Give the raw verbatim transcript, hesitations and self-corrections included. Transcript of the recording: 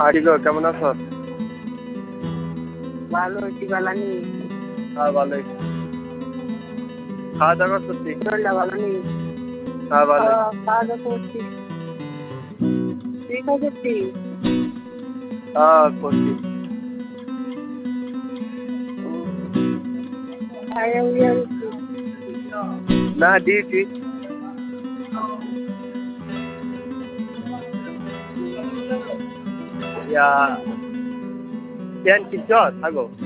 আরে গো কেমন আছো? ভালো আছি, ভালো নেই। হ্যাঁ ভালোই। খাওয়া দাওয়া করছি। শরীরটা ভালো নেই। হ্যাঁ ভালো। খাওয়া দাওয়া করছি। তুই খাই করছিস? হ্যাঁ করছি। খাইয়া উইয়া গেছি। না ডিউটি। ইয়া প্যান কিনছ থাকো।